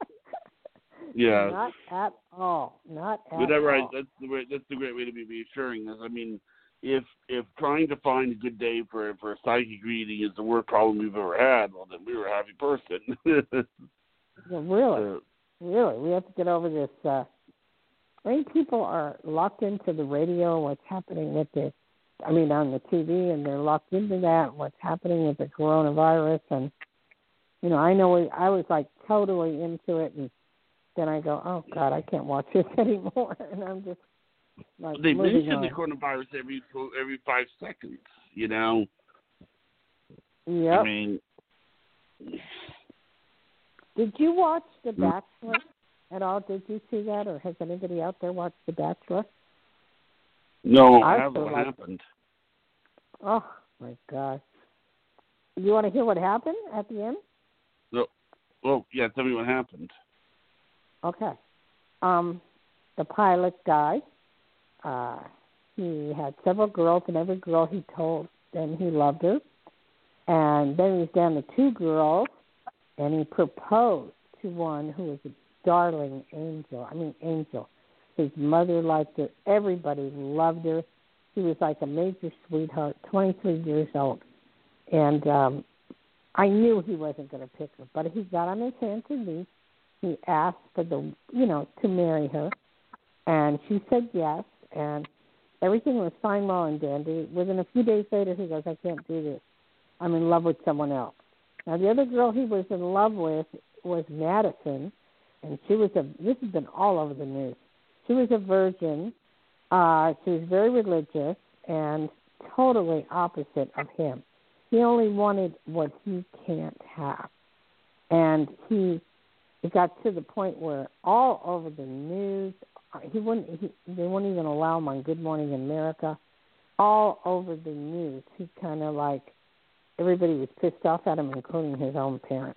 Yeah. Not at all. Not at Whatever. I, all. that's the way, that's the great way to be reassuring this. I mean, if if trying to find a good day for for a psychic reading is the worst problem we've ever had, well, then we were a happy person. Yeah, really, So, really, we have to get over this. Uh, I mean, people are locked into the radio, what's happening with the, I mean, on the T V, and they're locked into that, what's happening with the coronavirus. And, you know, I know we, I was like totally into it, and then I go, oh, God, I can't watch this anymore. And I'm just like, they moving mention on. the coronavirus every every five seconds. You know. Yep. I mean. Did you watch The Bachelor at all? Did you see that, or has anybody out there watched The Bachelor? No, I I haven't. feel What like- happened? Oh, my God. You want to hear what happened at the end? No. Oh, yeah. Tell me what happened. Okay. Um, the pilot guy, uh, he had several girls, and every girl he told them he loved her. And then he was down to two girls, and he proposed to one who was a darling angel. I mean, angel. His mother liked her. Everybody loved her. He was like a major sweetheart, twenty-three years old. And um, I knew he wasn't going to pick her, but he got on his hands and knees. He asked for the, you know, to marry her, and she said yes, and everything was fine, well, and dandy. Within a few days later, he goes, I can't do this. I'm in love with someone else. Now, the other girl he was in love with was Madison, and she was a, this has been all over the news. She was a virgin. Uh, she was very religious and totally opposite of him. He only wanted what he can't have. And he it got to the point where all over the news, he wouldn't. He, they wouldn't even allow him on Good Morning America. All over the news, he kind of like everybody was pissed off at him, including his own parents.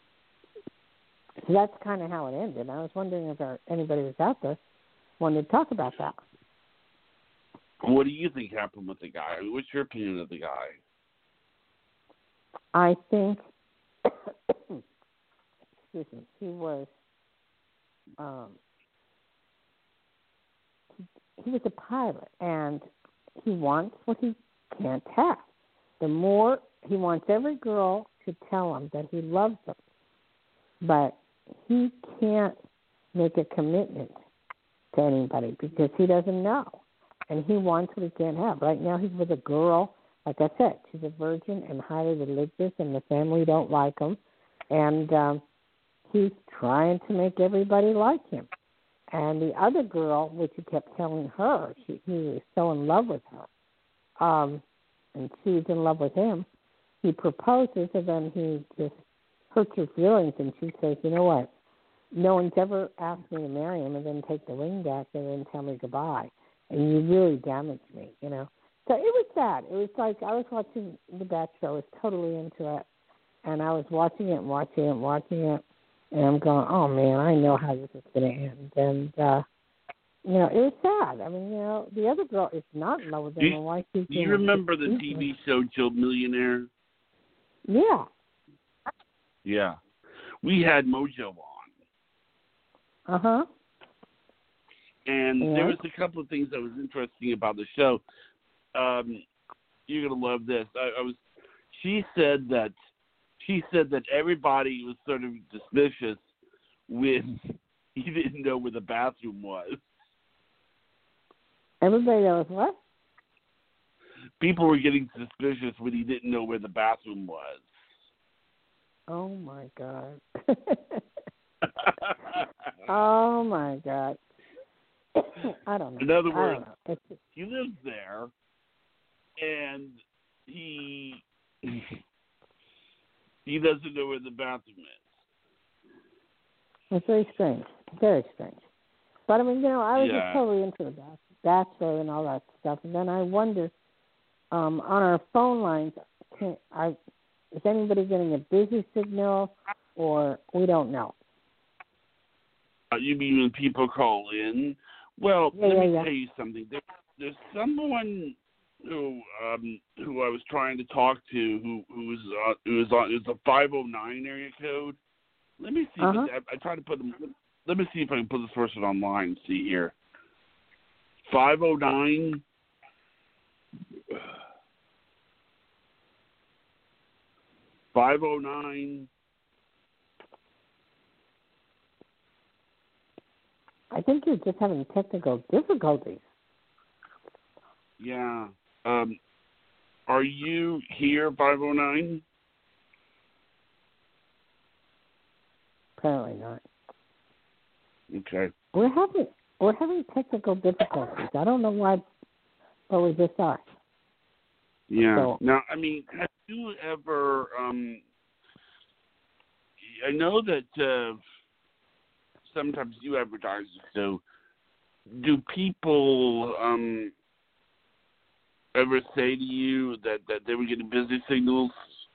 So that's kind of how it ended. I was wondering if there, anybody was out there wanted to talk about that. What do you think happened with the guy? I mean, what's your opinion of the guy? I think, excuse me, he was, um, he, he was a pilot, and he wants what he can't have. The more, he wants every girl to tell him that he loves them, but he can't make a commitment to anybody because he doesn't know, and he wants what he can't have. Right now, he's with a girl. Like I said, she's a virgin and highly religious, and the family don't like him. And um, he's trying to make everybody like him. And the other girl, which he kept telling her, she, he was so in love with her, um, and she's in love with him, he proposes, and then he just hurts her feelings, and she says, you know what, no one's ever asked me to marry him and then take the ring back and then tell me goodbye, and you really damaged me, you know. So it was sad. It was like I was watching The Bachelor. I was totally into it, and I was watching it and watching it and watching it, and I'm going, oh, man, I know how this is going to end. And, uh, you know, it was sad. I mean, you know, the other girl is not in love with him. Do you, and why she's do you remember the T V show Joe Millionaire? Yeah. Yeah. We had Mojo on. Uh-huh. And yeah. there was a couple of things that was interesting about the show. Um, you're going to love this. I, I was. She said that She said that everybody was sort of suspicious when he didn't know where the bathroom was. Everybody knows what? People were getting suspicious when he didn't know where the bathroom was. Oh, my God. Oh, my God. I don't know. In other words, it's... he lives there, and he... He doesn't know where the bathroom is. It's very strange. Very strange. But, I mean, you know, I was yeah. just totally into the Bachelor and all that stuff. And then I wonder, um, on our phone lines, can, are, is anybody getting a busy signal, or we don't know? Uh, you mean when people call in? Well, yeah, let yeah, me yeah. tell you something. There, there's someone... Who um who I was trying to talk to who who was uh, who was on it was a five oh nine area code. Let me see. Uh-huh. If I, I tried to put them. Let me see if I can put this person online. See here. Five oh nine. Five oh nine. I think you're just having technical difficulties. Yeah. Um, are you here, five oh nine? Apparently not. Okay. We're having we're having technical difficulties. I don't know why, but we just are. Yeah. So, now, I mean, have you ever? Um, I know that uh, sometimes you advertise. So, do people? Um, ever say to you that, that they were getting busy signals?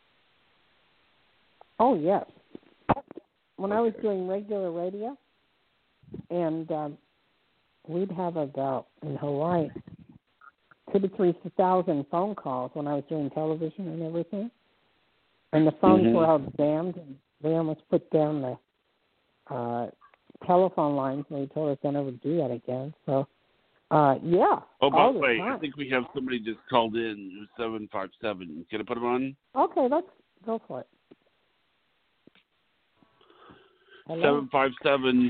Oh, yes. When okay. I was doing regular radio, and um, we'd have about, in Hawaii, two to three thousand phone calls when I was doing television and everything. And the phones mm-hmm. were all jammed, and they almost put down the uh, telephone lines, and they told us to never do that again. So, Uh, yeah. Oh, by the way, time. I think we have somebody just called in, seven five seven. Can I put them on? Okay, let's go for it. Hello? seven five seven.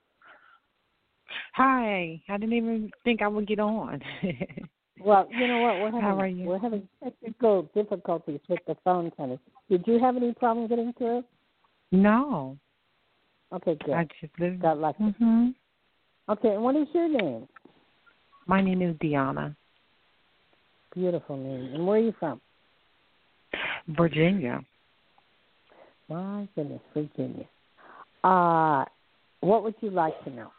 Hi. I didn't even think I would get on. Well, you know what? We're having, How are you? We're having technical difficulties with the phone tennis. Did you have any problem getting through? No. Okay, good. I just live. Got lucky. Mm-hmm. Okay, and what is your name? My name is Deanna. Beautiful name. And where are you from? Virginia. My goodness, Virginia. Uh, what would you like to know?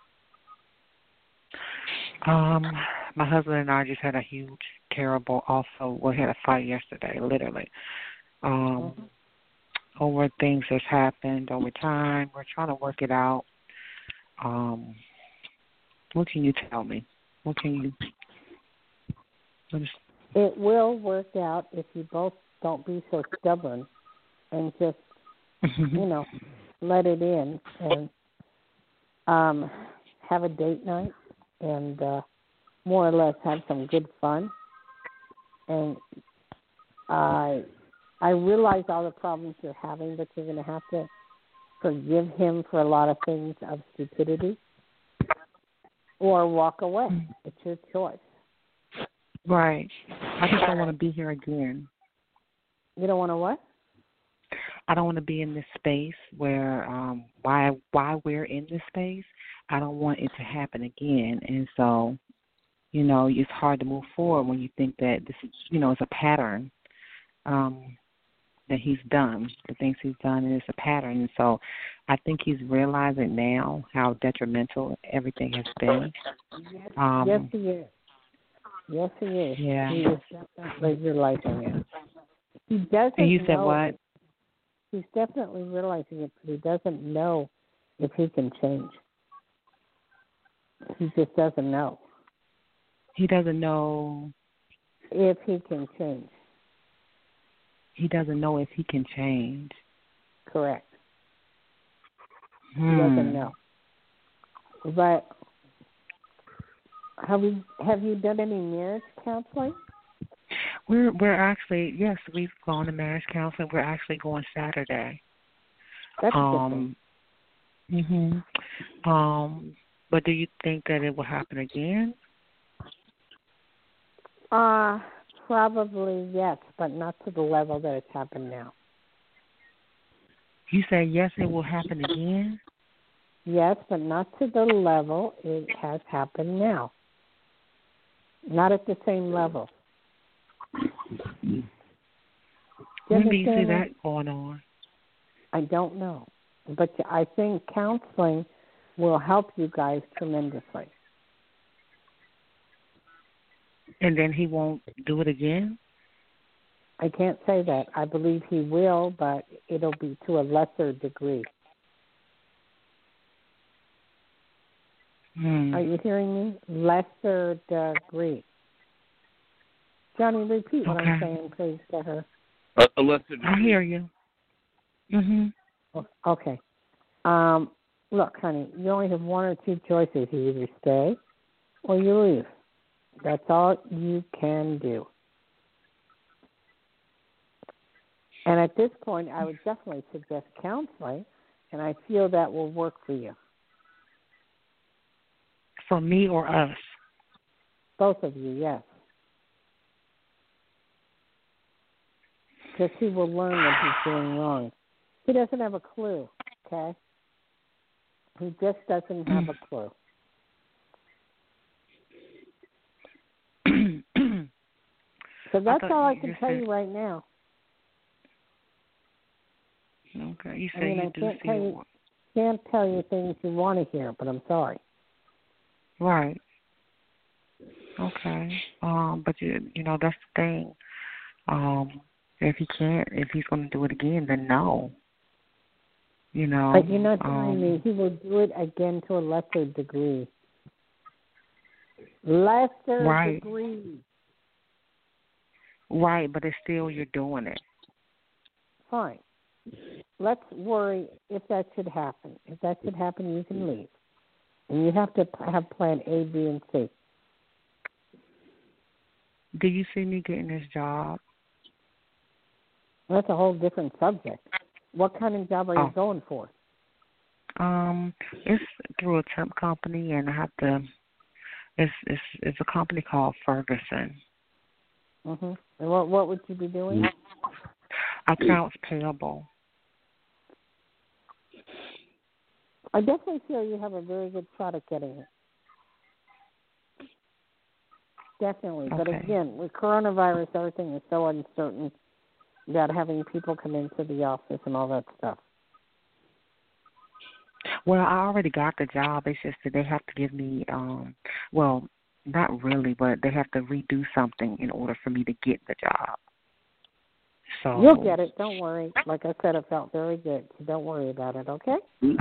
Um, my husband and I just had a huge, terrible, also, we had a fight yesterday, literally, um, mm-hmm. over things that's happened over time. We're trying to work it out. Um, what can you tell me? What can you? What is, it will work out if you both don't be so stubborn and just, you know, let it in and um, have a date night and uh, more or less have some good fun. And I I realize all the problems you're having, but you're going to have to forgive him for a lot of things of stupidity or walk away. It's your choice. right. I just don't want to be here again. You don't want to what? I don't want to be in this space where um, why why we're in this space. I don't want it to happen again, and so, you know, it's hard to move forward when you think that this is, you know, it's a pattern um, that he's done. The things he's done is a pattern, and so I think he's realizing now how detrimental everything has been. Yes, Um, yes he is. Yes, he is. Yeah. He is definitely realizing it. He doesn't And you said know what? it. He's definitely realizing it, but he doesn't know if he can change. He just doesn't know He doesn't know. if he can change. He doesn't know if he can change. Correct. Hmm. He doesn't know. But have you have you done any marriage counseling? We're we're actually yes, we've gone to marriage counseling. We're actually going Saturday. That's um, a good thing. Mhm. Um, but do you think that it will happen again? Uh probably yes, but not to the level that it's happened now. You say yes, it will happen again. Yes, but not to the level it has happened now. Not at the same level. Do When do you see understand that going on? I don't know. But I think counseling will help you guys tremendously. And then he won't do it again? I can't say that. I believe he will, but it'll be to a lesser degree. Hmm. Are you hearing me? Lesser degree. Johnny, repeat what Okay. I'm saying, please, to her. Uh, a lesser I hear you. Mhm. Okay. Um, look, honey, you only have one or two choices. You either stay or you leave. That's all you can do. And at this point, I would definitely suggest counseling, and I feel that will work for you. For me or us? Both of you, yes. Because he will learn what he's doing wrong. He doesn't have a clue, okay? He just doesn't have a clue. So that's I all I you can just tell said- you right now. Okay. You say I mean, you I do can't see tell it. you, can't tell you things you want to hear, but I'm sorry. Right. Okay. Um, but you you know, that's the thing. Um, if he can't if he's gonna do it again, then no. You know. But you're not telling um, me he will do it again to a lesser degree. Lesser Right. degree. Right, but it's still you're doing it. Fine. Let's worry if that should happen. If that should happen, you can leave. And you have to have plan A, B, and C. Do you see me getting this job? That's a whole different subject. What kind of job are Oh. you going for? Um, it's through a temp company, and I have to. It's it's it's a company called Ferguson. Mhm. And what what would you be doing? Accounts payable. I definitely feel you have a very good shot at getting it. Definitely. But Okay. again, with coronavirus, everything is so uncertain about having people come into the office and all that stuff. Well, I already got the job. It's just that they have to give me, um, well, not really, but they have to redo something in order for me to get the job. So You'll get it. Don't worry. Like I said, it felt very good. So don't worry about it, okay?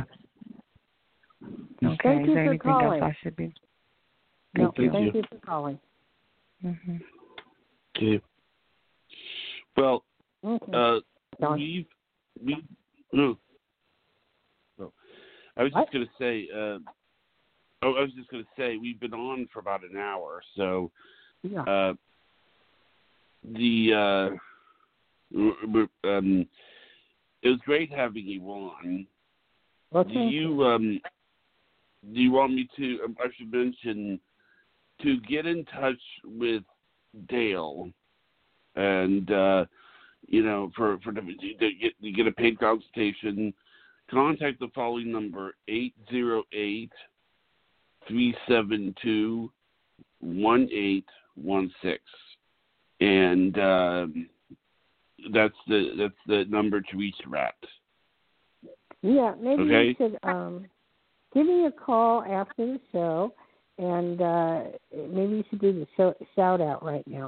Okay. Thank Is you there for anything calling. else I should be? No, Thank thank you. you for calling. Mm-hmm. Okay. Well, Okay. uh, Don. we've we no. no. I was What? just gonna say. Uh, oh, I was just gonna say we've been on for about an hour, so Yeah. uh, the uh, w- w- um, it was great having you on. Well, Do thank you um do you want me to? um, I should mention to get in touch with Dale, and uh, you know, for, for the, to get, to get a paid consultation, contact the following number, eight zero eight, three seven two, one eight one six. And um, that's the that's the number to reach her at. Yeah, maybe okay? you should um, give me a call after the show, and uh, maybe you should do the show, shout out right now.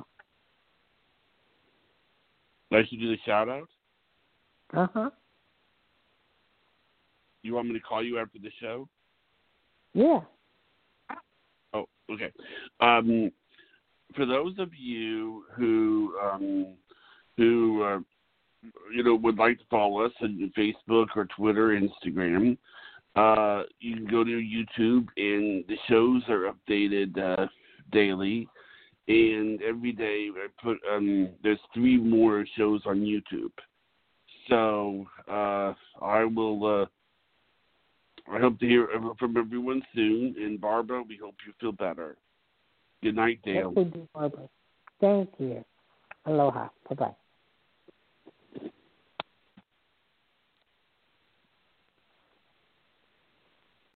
I should do the shout out? Uh huh. You want me to call you after the show? Yeah. Oh, okay. Um, for those of you who um, who uh, you know would like to follow us on Facebook or Twitter, Instagram, uh, you can go to YouTube, and the shows are updated uh, daily. And every day I put um, there's three more shows on YouTube. So uh, I will. Uh, I hope to hear from everyone soon. And Barbara, we hope you feel better. Good night, Dale. Thank you, Barbara. Thank you. Aloha. Bye bye.